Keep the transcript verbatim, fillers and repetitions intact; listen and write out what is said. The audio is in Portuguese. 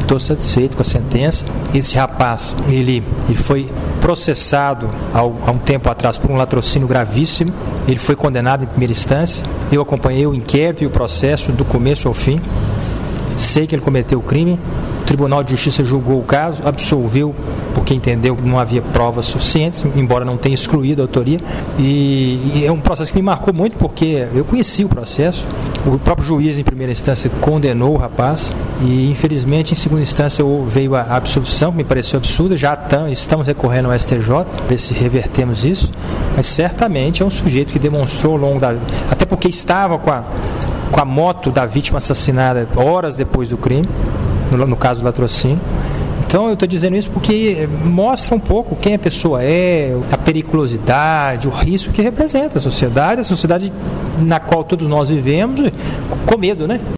estou satisfeito com a sentença. Esse rapaz, ele, ele foi processado há um tempo atrás por um latrocínio gravíssimo. Ele foi condenado em primeira instância. Eu acompanhei o inquérito e o processo do começo ao fim. Sei que ele cometeu o crime. O Tribunal de Justiça julgou o caso, absolveu, porque entendeu que não havia provas suficientes, embora não tenha excluído a autoria. E, e é um processo que me marcou muito, porque eu conheci o processo. O próprio juiz, em primeira instância, condenou o rapaz. E, infelizmente, em segunda instância, veio a absolvição, que me pareceu absurda. Já estamos recorrendo ao S T J, para ver se revertemos isso. Mas, certamente, é um sujeito que demonstrou ao longo da... Até porque estava com a, com a moto da vítima assassinada horas depois do crime. No, no caso do latrocínio. Então eu estou dizendo isso porque mostra um pouco quem a pessoa é, a periculosidade, o risco que representa a sociedade, a sociedade na qual todos nós vivemos, com medo, né?